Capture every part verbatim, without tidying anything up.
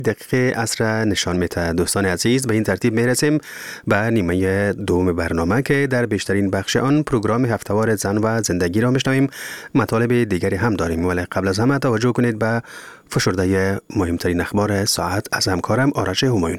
دقیقه عصر نشان میده. دوستان عزیز، به این ترتیب میرسیم به نیمه دوم برنامه که در بیشترین بخش آن پروگرام هفته‌وار زن و زندگی را میشنویم. مطالب دیگری هم داریم، ولی قبل از همه توجه کنید به فشرده مهمترین اخبار ساعت از همکارم آرش همایون.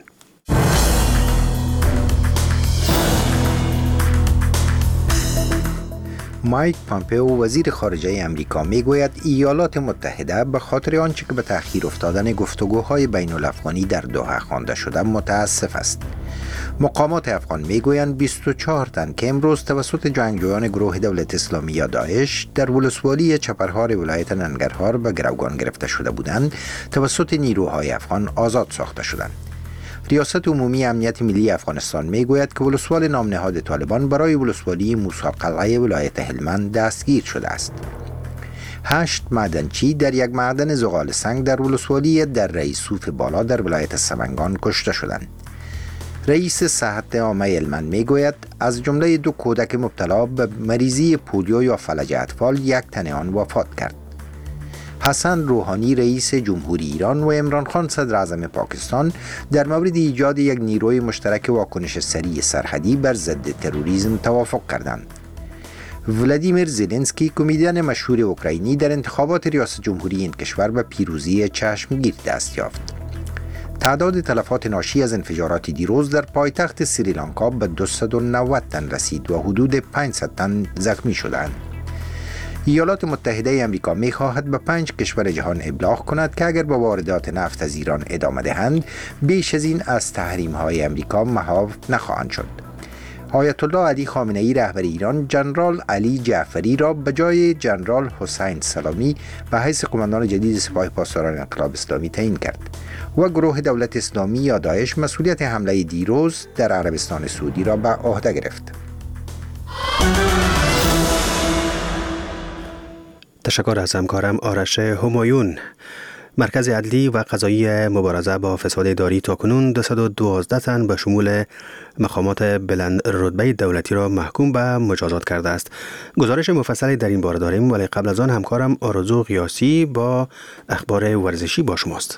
مایک پامپئو وزیر خارجه امریکا میگوید ایالات متحده به خاطر آنچه که به تأخیر افتادن گفتگوهای بین الافغانی در دوحه خوانده شده متاسف است. مقامات افغان میگویند بیست و چهار تن که امروز توسط جنگجویان گروه دولت اسلامی یا داعش در ولسوالی چپرهار ولایت ننگرهار به گروگان گرفته شده بودند توسط نیروهای افغان آزاد ساخته شدند. ریاست عمومی امنیت ملی افغانستان میگوید که ولسوال نامنهاد طالبان برای ولسوالی موسی قلعه ولایت هلمند دستگیر شده است. هشت معدنچی در یک معدن زغال سنگ در ولسوالی در رئیس صوف بالا در ولایت سمنگان کشته شدند. رئیس صحت عامه هلمند میگوید از جمله دو کودک مبتلا به مریضی پولیو یا فلج اطفال یک تن آن وفات کرد. حسن روحانی رئیس جمهوری ایران و عمران خان صدر اعظم پاکستان در مورد ایجاد یک نیروی مشترک واکنش سریع سرحدی بر ضد تروریسم توافق کردند. ولادیمیر زلنسکی کمدین مشهور اوکراینی در انتخابات ریاست جمهوری این کشور به پیروزی چشمگیر دست یافت. تعداد تلفات ناشی از انفجارات دیروز در پایتخت سریلانکا به دویست و نود تن رسید و حدود پانصد تن زخمی شدند. ایالات متحده امریکا می خواهد به پنج کشور جهان ابلاغ کند که اگر با واردات نفت از ایران ادامه دهند بیش از این از تحریم های امریکا محو نخواهند شد. آیت الله علی خامنه ای رهبر ایران جنرال علی جعفری را به جای جنرال حسین سلامی به حیث قماندان جدید سپاه پاسداران انقلاب اسلامی تعیین کرد و گروه دولت اسلامی یا داعش مسئولیت حمله دیروز در عربستان سعودی را به عهده گرفت. تشکر از همکارم آرش همایون. مرکز عدلی و قضایی مبارزه با فساد اداری تاکنون دویست و دوازده تن به شمول مقامات بلند رتبه دولتی را محکوم به مجازات کرده است. گزارش مفصلی در این باره داریم، ولی قبل از آن همکارم آرزو قیاسی با اخبار ورزشی با شماست.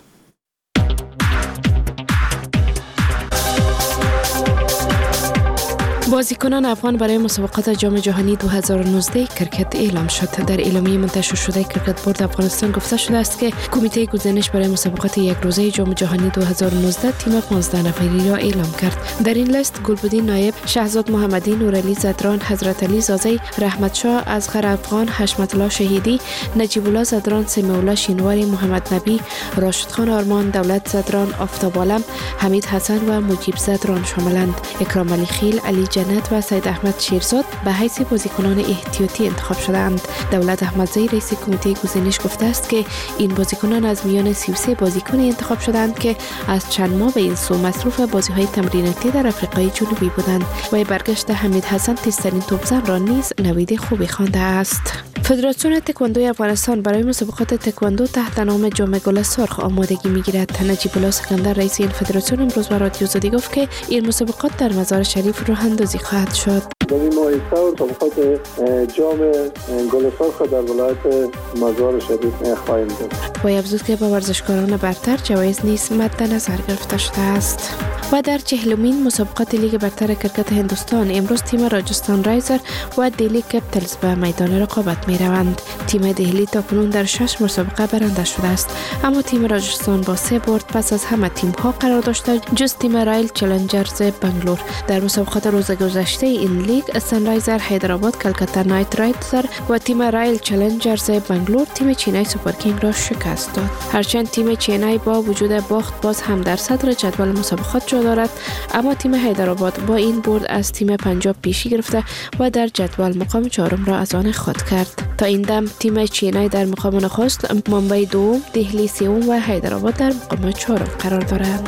بازیکنان افغان برای مسابقات جام جهانی دو هزار و نوزده کرکت اعلام شد. در اعلامیه منتشر شده کرکت بورد افغانستان گفته شده است که کمیته گزینش برای مسابقات یک روزه جام جهانی دو هزار و نوزده تیم پانزده نفری را اعلام کرد. در این لیست گلبدین نایب، شهزاد محمدی، نورعلی زدران، حضرت علی زازی، رحمت شاه، اصغر افغان، حشمت الله شهیدی، نجیب الله زدران، سمیع الله شینواری، محمد نبی، راشد خان آرمان، دولت زدران، آفتاب عالم، حمید حسن و مجیب زدران شاملند. اکرام علی خیل، علی جنت و سید احمد شیرزاد به حیث بازیکنان احتیاطی انتخاب شدند. دولت احمدزی رئیس کمیته گزینش گفته است که این بازیکنان از میان سی و سه بازیکن انتخاب شدند که از چند ماه به این سو مصروف بازی‌های تمریناتی در آفریقای جنوبی بودند و برگشت حمید حسن تیزترین توپزن را نیز نوید خوبی خوانده است. فدراسیون تکواندو افغانستان برای مسابقات تکواندو تحت نام جام گل سرخ آمادگی می‌گیرد. نجیب الله سکندر رئیس این فدراسیون امروز به رادیو زدی گفت که این مسابقات در مزار شریف راه اندازی خواهد شد. در این ماه سال مسابقات جام گل سرخ در ولایت مزار شریف خواهیم داشت. و افزود که با ورزشکاران برتر جوایز نیز مد نظر گرفته شده است. و در چهلمین مسابقات لیگ برتر کرکت هندوستان امروز تیم راجستان رایزر و دهلی کپیتالز به میدان رقابت می روند. تیم دهلی تاکنون در شش مسابقه برنده شده است، اما تیم راجستان با سه برد پس از همه تیم ها قرار داشته جز تیم رایل چالنجرز بنگلور. در مسابقات روز گذشته این لیگ سنرایزر حیدرآباد کلکتا نایت رایدرز و تیم رایل چالنجرز بنگلور تیم چینای سوپر کینگ را شکست داد. هرچند تیم چینای با وجود باخت باز هم در صدر جدول مسابقات جا دارد، اما تیم حیدرآباد با این برد از تیم پنجاب پیشی گرفته و در جدول مقام چهارم را از آن خود کرد. تا این دم تیم چینای در مقام نخست، ممبئی دوم، دهلی سوم و حیدرآباد در مقام چهارم قرار دارند.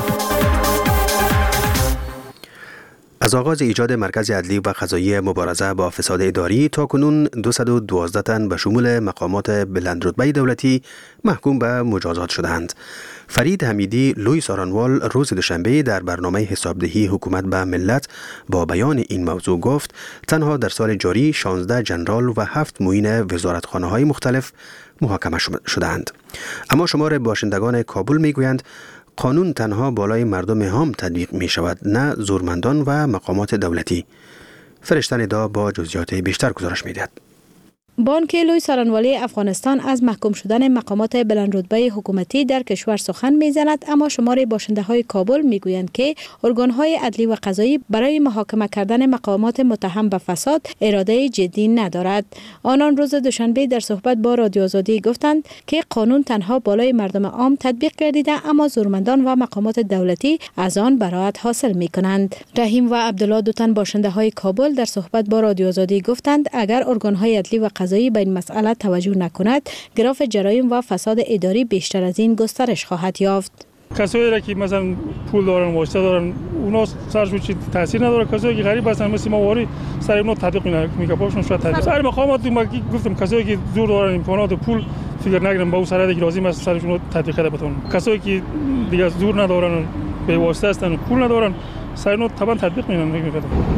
از آغاز ایجاد مرکز عدلی و قضایی مبارزه با فساد اداری تا کنون دویست و دوازده تن به شمول مقامات بلند رتبه دولتی محکوم به مجازات شدند. فرید حمیدی لویس آرانوال روز دوشنبه در برنامه حسابدهی حکومت به ملت با بیان این موضوع گفت تنها در سال جاری شانزده جنرال و هفت معین وزارتخانه‌های مختلف محاکمه شدند. اما شمار باشندگان کابل میگویند قانون تنها بالای مردم عام تطبیق می شود، نه زورمندان و مقامات دولتی. فرشته ندا با جزئیات بیشتر گزارش می دهد. بانک لوی سارنوالی افغانستان از محکوم شدن مقامات بلندرتبه حکومتی در کشور سخن میزند، اما شمار باشنده های کابل میگویند که ارگان های عدلی و قضایی برای محاکمه کردن مقامات متهم به فساد اراده جدی ندارد. آنان روز دوشنبه در صحبت با رادیو آزادی گفتند که قانون تنها بالای مردم عام تطبیق گردیده، اما زورمندان و مقامات دولتی از آن براءت حاصل می کنند. رحیم و عبدالله دو تن باشنده های کابل در صحبت با رادیو آزادی گفتند اگر ارگان های عدلی و قضایی به این مسئله توجه نکند، گراف جرایم و فساد اداری بیشتر از این گسترش خواهد یافت. کسایی را که مثلا پول دارن، واسطه دارن، اونا سرشون چی تاثیر نداره. کسایی که غریب هستن مثل ما واری سر اونا تطبیق میکنه، پاشون شاید تطبیق. سر مقامات ما گفتم کسایی که زور دارن، امکانات و پول فکر نگیرن با اون سر دیگه لازم است سرشون تطبیق بده بتون. کسایی که دیگه زور ندارن، به واسطه هستن، پول ندارن، سر اونا طبعا تطبیق میکنن.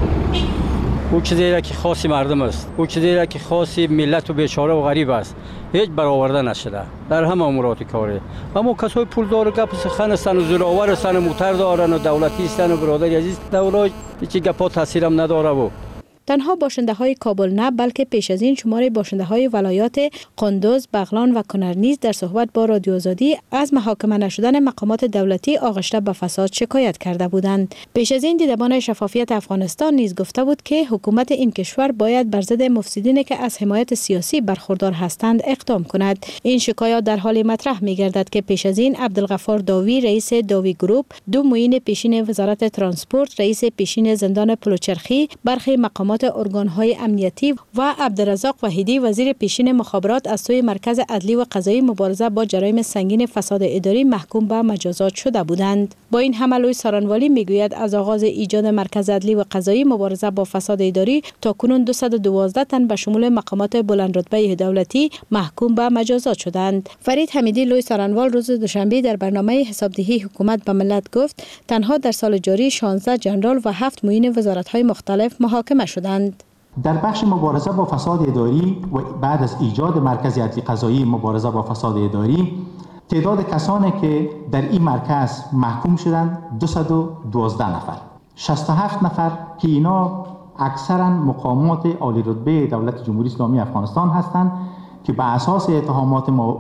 او چیزی را که خاصی مردم است، او چیزی را که خاصی ملت و بیچاره و غریب است، هیچ برآورده نشده در همه امورات کاری. اما کسای پول داره گپ سخن هستن و زورآور هستن و موتر دارن و دولتی هستن و برادر عزیز دولت هیچ گپا تاثیر هم نداره. و تنها باشنده های کابل نه، بلکه پیش از این شمار باشنده های ولایات قندوز، بغلان و کنر نیز در صحبت با رادیو آزادی از محاکمه نشدن مقامات دولتی آغشته به فساد شکایت کرده بودند. پیش از این دیدبان شفافیت افغانستان نیز گفته بود که حکومت این کشور باید بر ضد مفسدینی که از حمایت سیاسی برخوردار هستند اقدام کند. این شکایات در حال مطرح می‌گردد که پیش از این عبدالغفار داوی رئیس داوی گروپ، دو معین پیشین وزارت ترانسپورت رئیس پیشین زندان پلوچرخی، برخی مقامات ارگان‌های امنیتی و عبدالرزاق وحیدی وزیر پیشین مخابرات از سوی مرکز عدلی و قضایی مبارزه با جرایم سنگین فساد اداری محکوم به مجازات شده بودند. با این همه لوی سارنوالی میگوید از آغاز ایجاد مرکز عدلی و قضایی مبارزه با فساد اداری تاکنون دویست و دوازده تن به شمول مقامات بلندرتبه دولتی محکوم به مجازات شدند. فرید حمیدی لوی سارنوال روز دوشنبه در برنامه حسابدهی حکومت به ملت گفت تنها در سال جاری شانزده ژنرال و هفت معین وزارت‌های مختلف محاکمه شدند. در بخش مبارزه با فساد اداری و بعد از ایجاد مرکز عدلی قضایی مبارزه با فساد اداری، تعداد کسانی که در این مرکز محکوم شدند دویست و دوازده نفر. شصت و هفت نفر که اینا اکثرا مقامات عالی رتبه دولت جمهوری اسلامی افغانستان هستند که به اساس اتهامات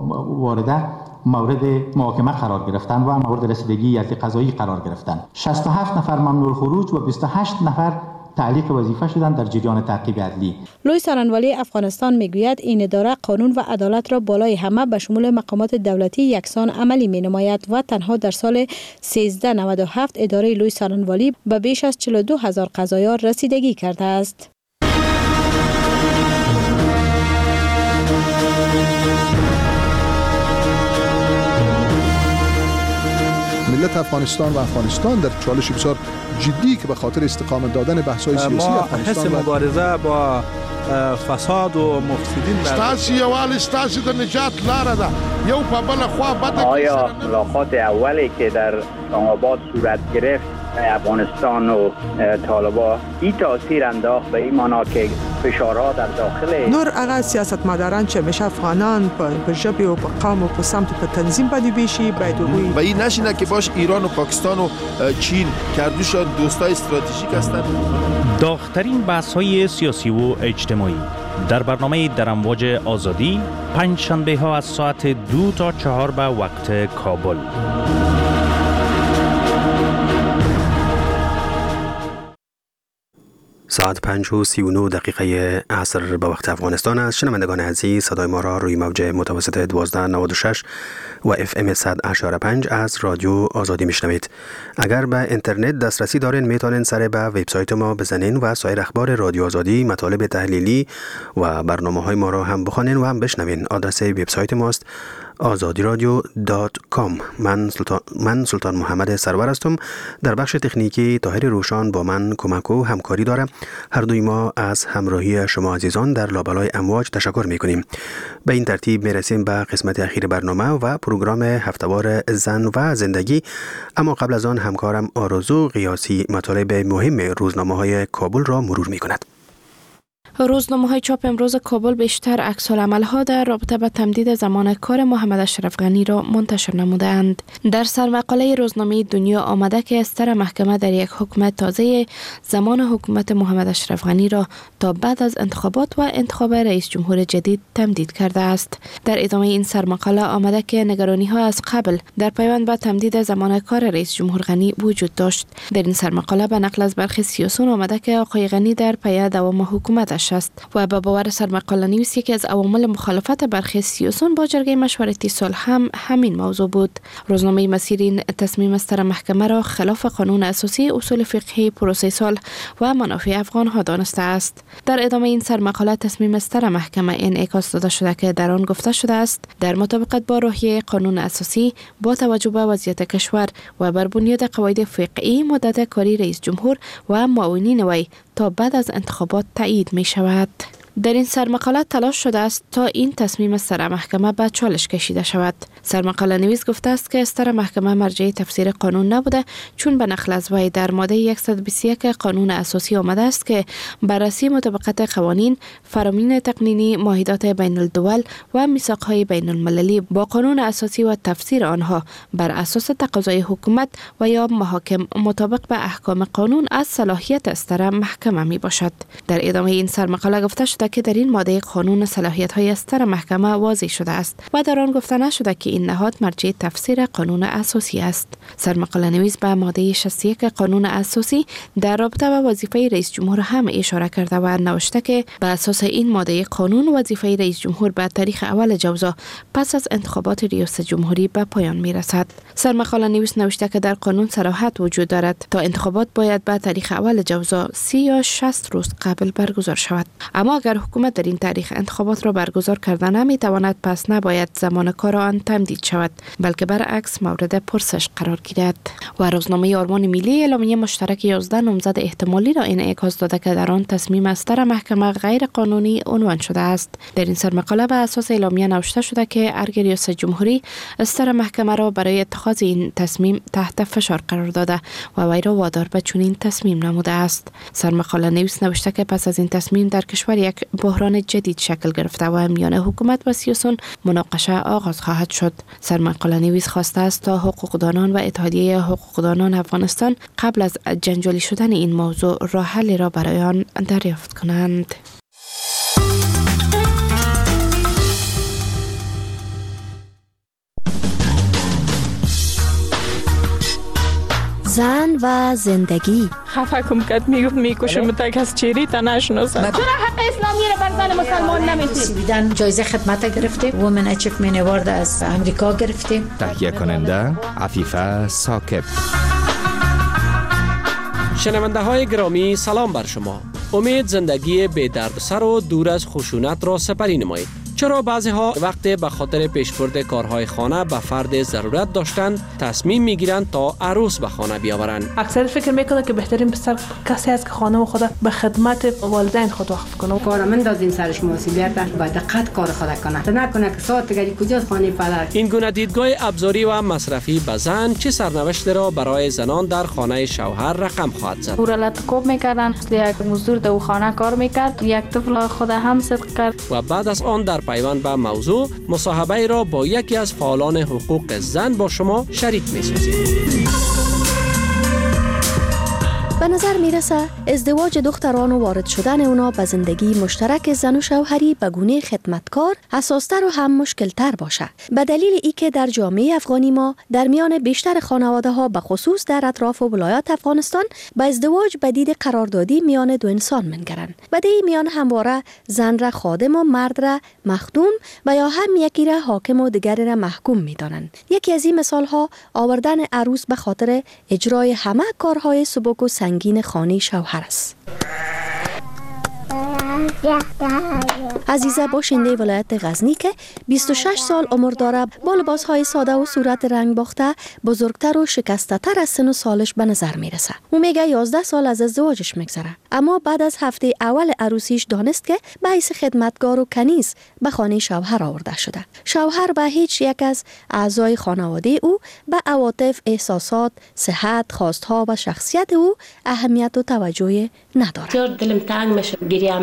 وارده مورد محاکمه قرار گرفتن و مورد رسیدگی عدلی قضایی قرار گرفتن. شصت و هفت نفر ممنوع الخروج و بیست و هشت نفر تعلیق وظیفه شدند در جریان تعقیب عدلی. لوی سارنوالی افغانستان میگوید این اداره قانون و عدالت را بالای همه به شمول مقامات دولتی یکسان عملی می نماید و تنها در سال سیزده نود و هفت اداره لوی سارنوالی به بیش از چهل و دو هزار قضایار رسیدگی کرده است. ملت افغانستان و افغانستان در چالش بسیار جدی که به خاطر استقامت دادن بحث‌های سیاسی افغانستان ما حس مبارزه با فساد و مفسدین ستاسي یوال ستاسي د نجات لاره ده یو په بل خوا بده. آیا ملاقات اولی که در اسلام آباد صورت گرفت افغانستان و طالبان این تاثیر انداخت به این معنا که فشارها در داخل نور هغه سیاستمداران چې همیشه افغانان په ژبې او په قوم او په سمت په تنظیم باندې بیشي باید وګوري و این نشینه که باش ایران و پاکستان و چین کردوشان دوستای استراتژیک هستند. داغ‌ترین بحث‌های سیاسی و اجتماعی در برنامه در امواج آزادی پنج شنبه ها از ساعت دو تا چهار به وقت کابل. ساعت پنج و سی و نه دقیقه عصر به وقت افغانستان است. شنوندگان عزیز، صدای ما را روی موج متوسط دوازده نود و شش و اف ام صد و پنج از رادیو آزادی میشنوید. اگر به اینترنت دسترسی دارین میتونین سر به وبسایت ما بزنین و سایر اخبار رادیو آزادی، مطالب تحلیلی و برنامه‌های ما را هم بخوانین و هم بشنوین. آدرس وبسایت ماست آزادی رادیو دات کام. من سلطان من سلطان محمد سرور هستم. در بخش تکنیکی طاهر روشان با من کمک و همکاری داره. هر دوی ما از همراهی شما عزیزان در لابلای امواج تشکر میکنیم. به این ترتیب میرسیم به قسمت اخیر برنامه و پروگرام هفته‌وار زن و زندگی. اما قبل از آن همکارم آرزو قیاسی مطالب مهم روزنامه‌های کابل را مرور میکند. روزنامه‌های چاپ امروز کابل بیشتر عکس‌العمل‌ها در رابطه با تمدید زمان کار محمد اشرف غنی را منتشر نمودند. در سرمقاله روزنامه دنیا آمده که استر محکمه در یک حکم تازه زمان حکومت محمد اشرف غنی را تا بعد از انتخابات و انتخاب رئیس جمهور جدید تمدید کرده است. در ادامه این سرمقاله آمده که نگرانی‌ها از قبل در پیوند به تمدید زمان کار رئیس جمهور غنی وجود داشت. در این سرمقاله به نقل از برخی سیاسیون آمده که آقای غنی در پی دوام حکومتش است و به باور سرمقاله نویس یکی از عوامل مخالفت برخی سیاسیون با جرگه مشورتی صلح هم همین موضوع بود. روزنامه مسیر این تصمیم استر محکمه را خلاف قانون اساسی، اصول فقهی، پروسه صلح و منافع افغان ها دانسته است. در ادامه این سرمقاله تصمیم استر محکمه انعکاس داده شده که در آن گفته شده است در مطابقت با روحیه قانون اساسی با توجه به وضعیت کشور و بر بنیاد قواعد فقهی مدت کاری رئیس جمهور و معاونین وی تا بعد از انتخابات تایید می شود. در این سرمقاله تلاش شده است تا این تصمیم استر محکمه به چالش کشیده شود. سرمقاله نویس گفته است که استر محکمه مرجع تفسیر قانون نبوده، چون به نقل از وی در ماده صد و بیست و یک قانون اساسی آمده است که بررسی مطابقت قوانین، فرامین تقنینی، معاهدات بین الدول و میثاق‌های بین المللی با قانون اساسی و تفسیر آنها بر اساس تقاضای حکومت و یا محاکم مطابق به احکام قانون از صلاحیت استر محکمه می باشد. در ادامه این سرمقاله گفته شده که در این ماده قانون صلاحیت‌های استر محکمه واضح شده است و در آن گفته نشده که این نهاد مرجع تفسیر قانون اساسی است. سرمقاله نویس به ماده شصت و یک قانون اساسی در رابطه با وظیفه رئیس جمهور هم اشاره کرده و نوشته که به اساس این ماده قانون وظیفه رئیس جمهور به تاریخ اول جوزا پس از انتخابات ریاست جمهوری به پایان میرسد. سرمقاله نویس نوشته که در قانون صراحت وجود دارد تا انتخابات باید به تاریخ اول جوزا سی یا شصت روز قبل برگزار شود. اما اگر حکومت در این تاریخ انتخابات را برگزار کرده نمی تواند، پس نباید زمان کار آن تمدید شود، بلکه برعکس مورد پرسش قرار گیرد. و روزنامه آرمان ملی اعلامیه مشترک یازده نامزد احتمالی را انعکاس داده که در آن تصمیم استر محکمه غیر قانونی عنوان شده است. در این سرمقاله به اساس اعلامیه نوشته شده که ارگ ریاست جمهوری استر محکمه را برای اتخاذ این تصمیم تحت فشار قرار داده و وی را وادار به چنین تصمیم نموده است. سرمقاله نویس نوشته که پس از این تصمیم در کشور یک بحران جدید شکل گرفته و میان حکومت و سیاسیون مناقشه آغاز خواهد شد. سرمقاله نویس خواسته است تا حقوقدانان و اتحادیه حقوقدانان افغانستان قبل از جنجالی شدن این موضوع راه حلی را برای آن دریافت کنند. زن و زندگی. خفه کم کد میگفت میکشم تک از چیری تا نشناسم. چرا حق اسلامی را بر زن مسلمان نمیتید؟ سویدن جایزه خدمت گرفتیم، وومن اچیومنت اوارد از امریکا گرفتیم. تهیه کننده عفیفه ساکب. شنونده های گرامی سلام بر شما. امید زندگی بی دردسر و دور از خشونت را سپری نمایید. چرا بعضی ها وقت به خاطر پیشبرد کارهای خانه به فرد ضرورت داشتند تصمیم میگیرند تا عروس به خانه بیاورند. اکثر فکر میکنه که بهترین پسر کسی است که خانه خود به خدمت والدین خود وقف کنه. کارمند از این سرش مسئولیت داشت، باید دقت کار خود کنه. نکنه که ساعت دیگری کجاست خانه پدر. این گونه دیدگاه ابزاری و مصرفی به زن چه سرنوشت را برای زنان در خانه شوهر رقم خواهد زد؟ اورالت کوب میکردن، یک مزدور در خانه کار میکرد، یک طفل خود هم صدق کرد و بعد از آن در پیوند به موضوع مصاحبه را با یکی از فعالان حقوق زن با شما شریک می‌سازیم. به نظر میرسه ازدواج دختران و وارد شدن اونا به زندگی مشترک زن و شوهری به گونه خدمتکار حساستر و هم مشکلتر باشه. به دلیل ای که در جامعه افغانی ما در میان بیشتر خانواده ها به خصوص در اطراف و ولایات افغانستان به ازدواج به دید قراردادی میان دو انسان منگرن. به دی میان همواره زن را خادم و مرد را مخدوم و یا هم یکی را حاکم و دیگری را محکوم میدانند. یکی از این مثال ها آوردن عروس به خاطر اجرای همه کارهای سبک و سنگین خانه شوهر است. عزیزه باشنده ولایت غزنی که بیست و شش سال عمر داره با لباسهای ساده و صورت رنگ باخته بزرگتر و شکسته تر از سن و سالش به نظر میرسه. او میگه یازده سال از ازدواجش میگذره، اما بعد از هفته اول عروسیش دانست که به حیث خدمتگار و کنیز به خانه شوهر آورده شده. شوهر به هیچ یک از اعضای خانواده او به عواطف، احساسات، صحت، خواستها و شخصیت او اهمیت و توجه نداره. بسیار دلم تنگ میشه، گریه میکردم.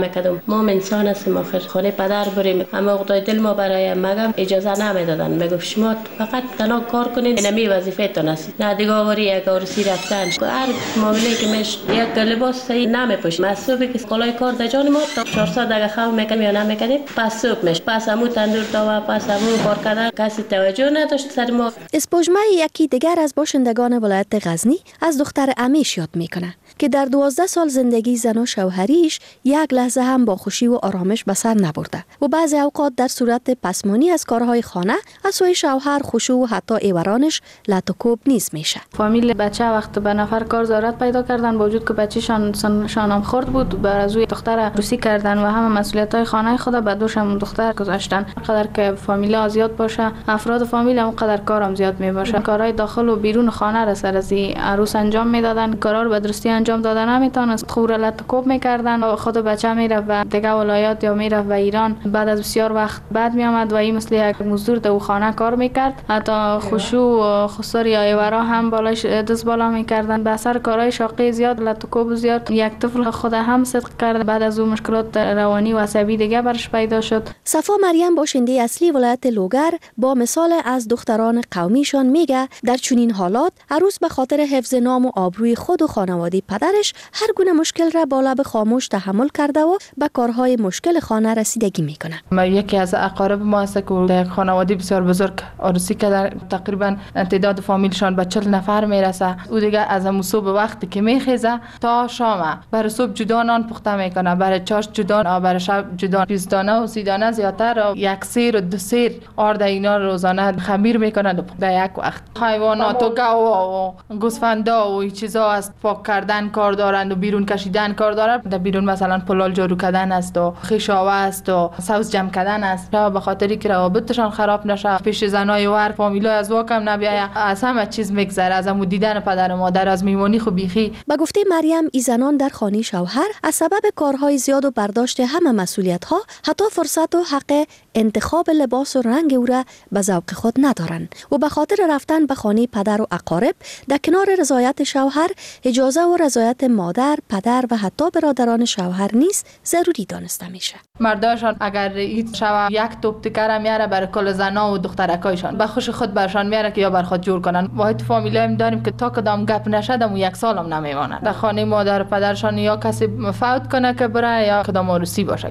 ما انسان هستیم آخر خانه پدر بریم، اما خدای دل ما برای مگم اجازه نمیدادن. میگفت شما فقط تنها کار کنین، اینمی وظیفه تان است. نه دیگه آوری یک عروسی رفتن هر معامله که میش یک لباس صحیح نمیپوشید. مسوبی که کلاه کار در جان ما تا چهارصد اگه خو میکنیم یا نمیکنیم پس صبح میش پس همون تندور تا پس همون کار کردن کسی توجه نداشت سر ما. اسپوجمه یکی دیگر از باشندگان ولایت غزنی از دختر امیش یاد میکنه که در دوازده سال زندگی زن و شوهریش یک لحظه هم با خوشی و آرامش به سر نبرده و بعضی اوقات در صورت پسمانی از کارهای خانه از سوی شوهر خشوع و حتی ایورانش لطوکوب نیز میشه. فامیل بچه وقت به نفر کار ضرورت پیدا کردن با وجود که بچه‌شان سنشان خرد بود، بر از روی دختر روسی کردن و همه مسئولیت‌های خانه خود به دوش هم دختر گذاشتن. قدر که فامیل زیاد باشه افراد فامیل هم قدر کارم زیاد می باشه. کارهای داخل و بیرون خانه را سر از عروس انجام میدادن، کارا رو به درستی انجام دادن نمیتونست. خورالت کوب میکردن، خود بچه میره و دیگه ولایات یا میره و ایران بعد از بسیار وقت بعد می آمد و این مثل یک مزدور در خانه کار میکرد. حتی خشوع و خسار یا ایورا هم بالاش دست بالا میکردن. به اثر کارهای شاقی زیاد لت کوب زیاد یک طفل خود هم صدق کرد. بعد از اون مشکلات روانی و عصبی دیگه برش پیدا شد. صفا مریم باشنده اصلی ولایت لوگر با مثال از دختران قومیشان میگه در چنین حالات عروس به خاطر حفظ نام و آبروی خود و خانواده پدرش هر گونه مشکل را با لب خاموش تحمل کرده و به کارهای مشکل خانه رسیدگی میکنه. ما یکی از اقارب ما است که در خانواده بسیار بزرگ عروسی که در تقریبا تعداد فامیلشان به چهل نفر میرسه. او دیگه از همون صبح وقتی که میخیزه تا شام برای صبح جدا نان پخته میکنه، برای چاش جدا، برای شب جدا، بیست دانه و سی دانه زیادتر و یک سیر و دو سیر آرد اینا روزانه خمیر میکنه در یک وقت. حیوانات و گاوا و گوسفندا و این چیزا است پاک کردن کار دارند و بیرون کشیدن کار دارند. در بیرون مثلا پلال جارو کردن است و خیشاوه است و سوز جمع کردن است. به خاطری که روابطشان خراب نشه، پیش زنای و هر فامیلا از واکم نبیاید، از همه چیز میگذره، از همون دیدن پدر و مادر، از میمونی خو بیخی. به گفته مریم ای زنان در خانه شوهر از سبب کارهای زیاد و برداشت همه مسئولیت ها حتی فرصت و حق انتخاب لباس و رنگ او را به ذوق خود ندارند و به خاطر رفتن به خانه پدر و اقارب در کنار رضایت شوهر اجازه و رضایت مادر، پدر و حتی برادران شوهر نیز ضروری دانسته میشه. مرداشان اگر این شوه یک توپ تکر میاره برای کل زنا و دخترکایشان به خوش خود برشان میاره که یا بر خود جور کنن. واحد فامیل هم داریم که تا کدام گپ نشدم و یک سالم نمیمونن. در خانه مادر و پدرشان یا کسی فوت کنه که بره یا کدام عروسی باشه.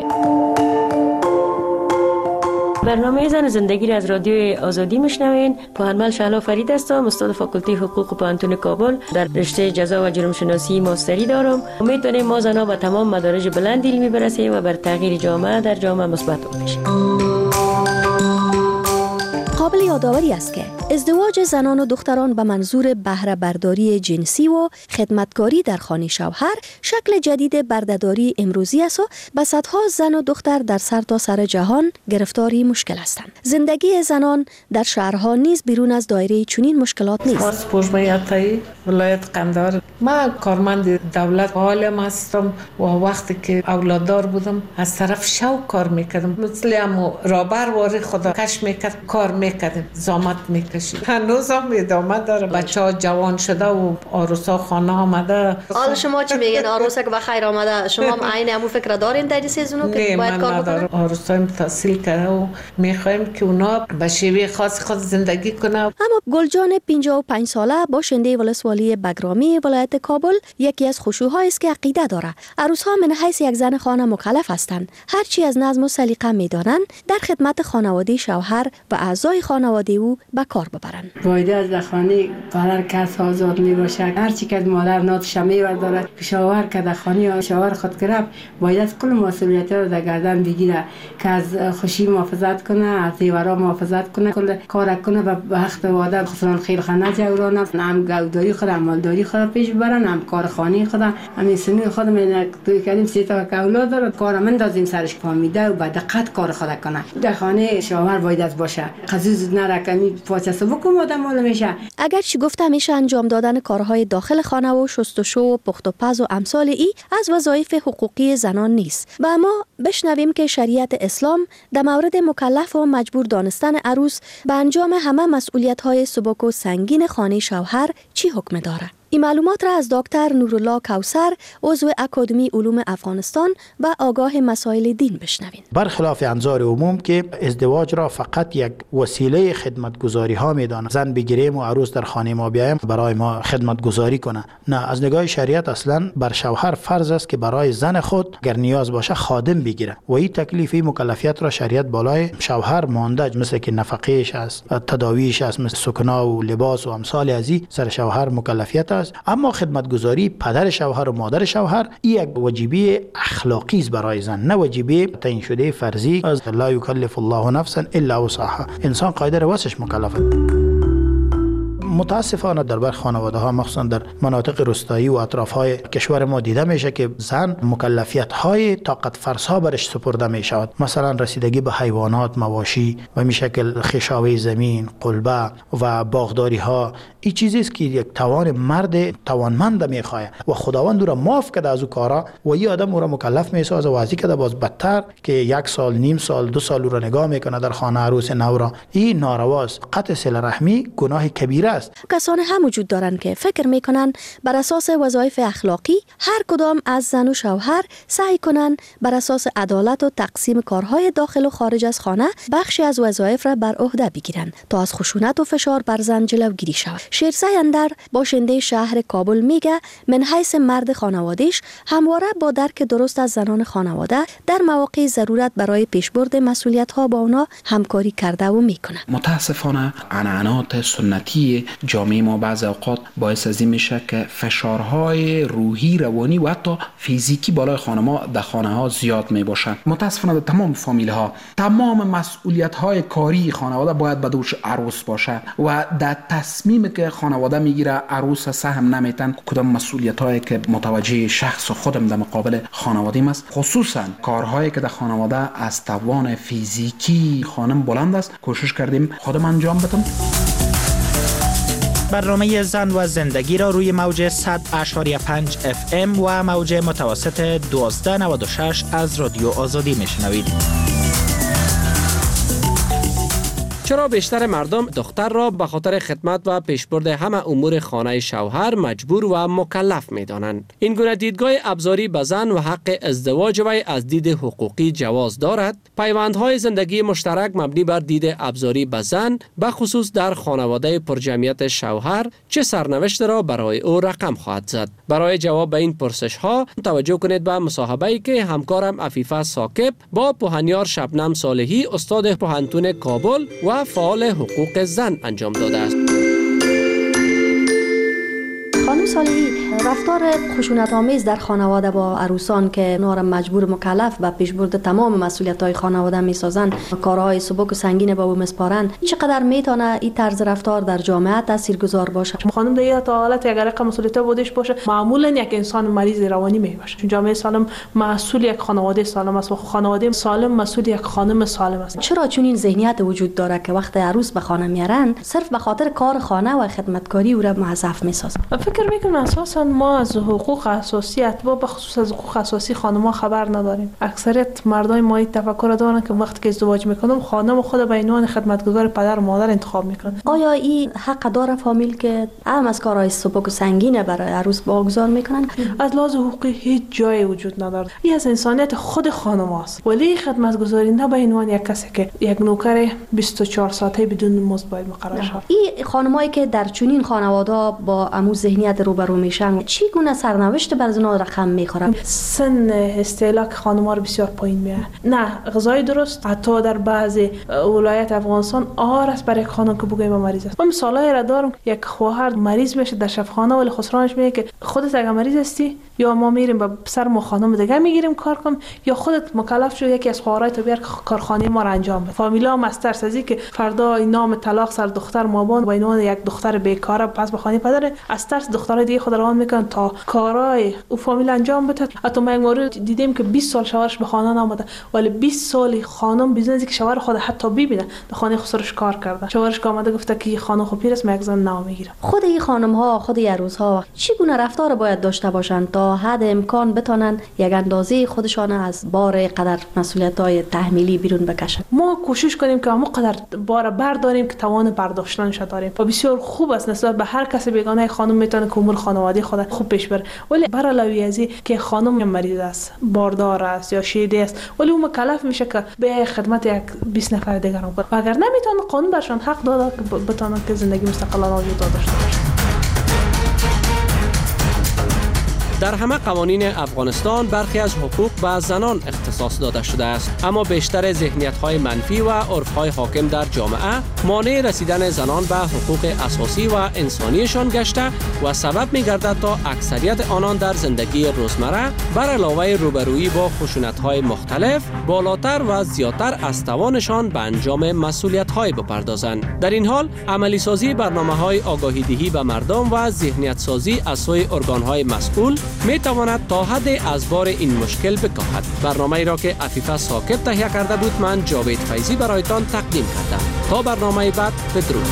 برنامه زن زندگی را از رادیوی آزادی میشنوین. پوهنمل شهلا فرید هستم، استاد فاکولته حقوق پوهنتون کابل. در رشته جزا و جرم شناسی ماستری دارم. امید داریم ما زنها به تمام مدارج بلند علمی برسیم و بر تغییر جامعه در جامعه مثبت باشیم. قابل یادآوری است که ازدواج زنان و دختران به منظور بهره برداری جنسی و خدمتکاری در خانه شوهر شکل جدید بردهداری امروزی است و به صدها زن و دختر در سرتاسر سر جهان گرفتاری مشکل هستند. زندگی زنان در شهرها نیز بیرون از دایره چنین مشکلات نیست. اسپوجمه عطایی ولایت قندهار. ما کارمند دولت عالم هستم و وقتی که اولاددار بودم از طرف شو کار میکردم، مثل هم رابر واری خدا کش میکرد کار میکردم، زامت میکشید. هنوز هم ادامه داره. بچه ها جوان شده و عروسا خانه آمده. حالا شما چی میگین؟ عروسک بخیر آمده، شما هم عین همون فکر دارین در این سیزونو که باید کار بکنن؟ عروسایم تحصیل کرده و میخوایم که اونا به شیوه خاص خود زندگی کنه. اما گلجان پنجاه و پنج ساله باشنده ولسوالی بگرامی ولایت کابل یکی از خشوع‌هایی است که عقیده داره عروس‌ها من حیث یک زن خانه مکلف هستند. هرچی از نظم و سلیقه میدانند در خدمت خانواده شوهر و اعضای خانواده او به کار ببرند. باید از خانه پدر کس آزاد می باشه. هرچی که مادر ناتش می‌برداره که شوهر که در خانه شوهر خود گرفت باید از کل مسئولیت رو در گردن بگیره که از خوشی محافظت کنه، از زیورا محافظت کنه، کل کار کنه و به وقت وعده خسران خیر خانه جورانه، هم گوداری خود هم مالداری خود پیش ببرن، هم کارخانه خود همین سنی خود من توی کردیم سه تا اولاد داره کار من دازیم سرش فهمیده و بعد دقت کار خود کنه. در خانه شوهر باید از باشه. قزوز نرکنی پاچه سبک آدم معلوم میشه. اگر چی گفته میشه انجام دادن کارهای داخل خانه و شستشو و پخت و پز و امثال ای از وظایف حقوقی زنان نیست. و اما بشنویم که شریعت اسلام در مورد مکلف و مجبور دانستن عروس به انجام همه مسئولیت‌های سبک و سنگین خانه شوهر چی حکم داره. این معلومات را از دکتر نورالله کوثر عضو اکادمی علوم افغانستان و آگاه مسائل دین بشنوین. برخلاف انظار عموم که ازدواج را فقط یک وسیله خدمتگزاری ها میدانند، زن بگیریم و عروس در خانه ما بیایم برای ما خدمتگزاری کنه، نه، از نگاه شریعت اصلا بر شوهر فرض است که برای زن خود اگر نیاز باشه خادم بگیره و این تکلیفی مکلفیت را شریعت بالای شوهر مانده، مثل که نفقهش است، تداویش است، مثل سکنا و لباس و امثال از این سر شوهر مکلفیت است. اما خدمتگزاری پدر شوهر و مادر شوهر این یک واجبی اخلاقی است برای زن، نه واجبی تعیین شده فرضی از لا یکلف الله نفسا الا وسعها. انسان قادر واسش مکلف. متاسفانه در برخی خانواده ها مخصوصا در مناطق روستایی و اطراف های کشور ما دیده میشه که زن مکلفیت های طاقت فرسا برش سپرده می شود، مثلا رسیدگی به حیوانات، مواشی و می شکل خشاوه زمین، قلبه و باغداری ها. این چیزی است که یک توان مرد توانمند میخواه و خداوند او را معاف کرده از او کارا و این آدم او را مکلف میسازه و ازی کرده باز بدتر که یک سال، نیم سال، دو سال او را نگاه میکنه در خانه عروس نو را. این نارواست. قطع صله رحمی گناه کبیره است. کسانی هم وجود دارند که فکر میکنن بر اساس وظایف اخلاقی هر کدام از زن و شوهر سعی کنند بر اساس عدالت و تقسیم کارهای داخل و خارج از خانه بخشی از وظایف را بر عهده بگیرند تا از خشونت و فشار بر زن جلوگیری شود. شیرزای اندر باشنده شهر کابل میگه من حیث مرد خانوادهش همواره با درک درست از زنان خانواده در مواقع ضرورت برای پیشبرد مسئولیت ها با اونا همکاری کرده و میکنه. متاسفانه عنعنات سنتی جامعه ما بعض اوقات باعث از این میشه که فشارهای روحی، روانی و حتی فیزیکی بالای خانم‌ها در خانه‌ها زیاد میباشند. متاسفانه در تمام فامیل‌ها تمام مسئولیت‌های کاری خانواده باید به دوش عروس باشه و در تصمیمی که خانواده میگیره عروس سهم نمیتن کدام مسئولیت‌هایی که متوجه شخص و خودم در مقابل خانواده‌ام است، خصوصا کارهایی که در خانواده از توان فیزیکی خانم بلند است، کوشش کردیم خودم انجام بدم. برنامه زن و زندگی را روی موج صد اشاری پنج اف ام و موج متوسط دوازده نود و شش از رادیو آزادی میشنوید. چرا بیشتر مردم دختر را به خاطر خدمت و پیشبرد همه امور خانه شوهر مجبور و مکلف می‌دانند؟ این گونه دیدگاه ابزاری به زن و حق ازدواج وی از دید حقوقی جواز دارد. پیوندهای زندگی مشترک مبنی بر دید ابزاری به زن به خصوص در خانواده پرجمعیت شوهر چه سرنوشت را برای او رقم خواهد زد؟ برای جواب به این پرسش ها توجه کنید به مصاحبه‌ای که همکارم عفیفه ساکب با پوهنیار شبنم صالحی استاد پوهنتون کابل و فعال حقوق زن انجام داده است. خانم صالحی، رفتار خشونت‌آمیز در خانواده با عروسان که اونا را مجبور مکلف به پیشبرد تمام مسئولیت‌های خانواده می‌سازند، کارهای سبک و سنگین به او می‌سپارند، چقدر میتونه این طرز رفتار در جامعه تاثیرگذار باشه؟ خانم در این حالت اگر رقم مسئولیت بودش باشه، معمولا یک انسان مریض روانی میباشه. چون جامعه سالم مسئول یک خانواده سالم است و خانواده سالم مسئول یک خانم سالم است. چرا چون این ذهنیت وجود داره که وقتی عروس به خانه میارن صرف به خاطر کار خانه و خدمتکاری او را موظف میسازن؟ فکر میکنم اساسا ما از حقوق اساسی اتباع به خصوص از حقوق اساسی خانم‌ها خبر نداریم. اکثریت مردای ما این تفکر دارن که وقتی که ازدواج میکنم خانم خود به عنوان خدمتگزار پدر و مادر انتخاب میکنن. آیا این حق داره فامیل که هم از کارهای سبک و سنگین برای عروس واگذار میکنن؟ از لحاظ حقوقی هیچ جایی وجود نداره. این از انسانیت خود خانم است. ولی خدمتگزاری نه به عنوان یک کسی که یک نوکر بیست و چهار ساعته بدون مزد باید مقرر شود. این خانمایی که در چنین خانواده با عمو ذهنیت روبرو میشن چی گونه سرنوشت بر زنا رقم میخورن؟ سن استهلاک خانم‌ها رو بسیار پایین میاره. نه غذای درست، حتی در بعضی ولایت افغانستان آهار است برای خانم که بگویم مریض است. من مثالایی را دارم، یک خواهر مریض میشه در شفاخانه ولی خسرانش میگه که خودت اگه مریض هستی یا ما میریم با سر ما خانم دیگه میگیریم کار کنم یا خودت مکلف شو یکی از خواهرای تو بیار کارخانه ما را انجام بده. فامیلا مستر سازی که فردا نام طلاق سر دختر مابان با اینوان یک دختر بیکاره پس به خانه پدر از ترس دخترای دیگه خود روان میکنن تا کارای او فامیل انجام بده. حتی ما یک مورد دیدیم که بیست سال شوهرش به خانه نامده ولی بیست سال خانم بیزنسی که شوهر خود حتی ببینه در خانه خسرش کار کرده. شوهرش آمده گفته که خانم خو پیر است من یک زن نام میگیرم. خود این خانم ها خود عروس ها چی گونه رفتار باید داشته باشند تا حد امکان بتونن یک اندازه خودشان از بار قدر مسئولیت‌های تحمیلی بیرون بکشن؟ ما کوشش کنیم که همون قدر بار برداریم که توان برداشتنش داریم و بسیار خوب است نسبت به هر کسی بیگانه خانم میتونه کنه که امور خانواده خود خوب پیش بره. ولی بر علاوه از این که خانم مریض است، باردار است یا شیده است، ولی اون مکلف میشه که به خدمت یک بیست نفر دیگر هم کنه. اگر نمیتونه قانون برشان حق داده که بتونن که زندگی مستقلانه وجود داشته باشه. در همه قوانین افغانستان برخی از حقوق به زنان اختصاص داده شده است، اما بیشتر ذهنیت‌های منفی و عرف‌های حاکم در جامعه مانع رسیدن زنان به حقوق اساسی و انسانیشان گشته و سبب می‌گردد تا اکثریت آنان در زندگی روزمره بر علاوه روبرویی با خشونت‌های مختلف بالاتر و زیادتر از توانشان به انجام مسئولیت‌های بپردازند. در این حال عملی سازی برنامه‌های آگاهی‌دهی به مردم و ذهنیت سازی از سوی ارگان‌های مسئول می تواند تا حد از بار این مشکل بکاهد. برنامه‌ای را که عفیفه ساکت تهیه کرده بود من جاوید فیضی برایتان تقدیم کردم. تا برنامه بعد بدرود.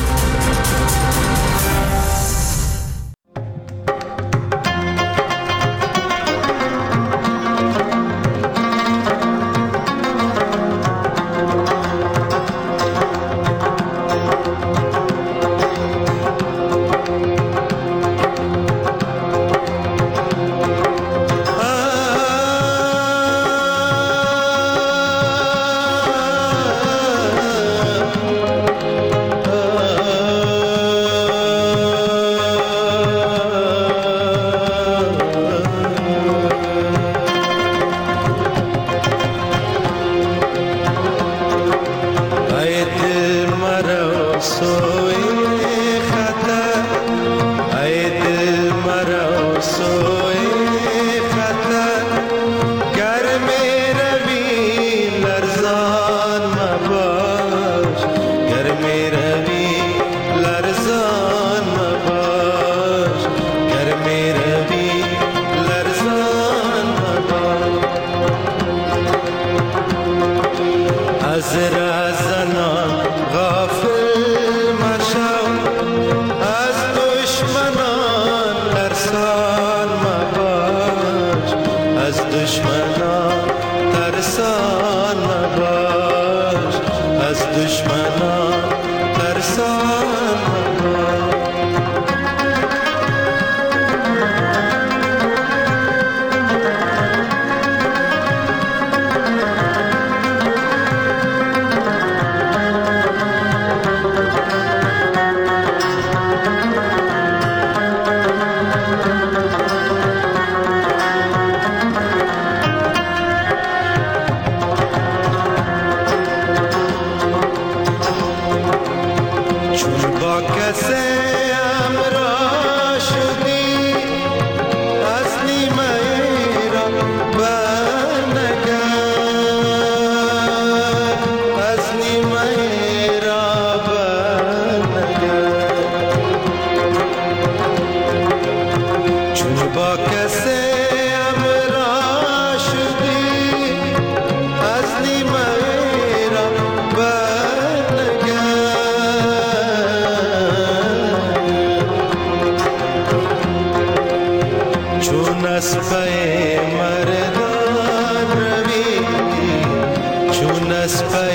Chun as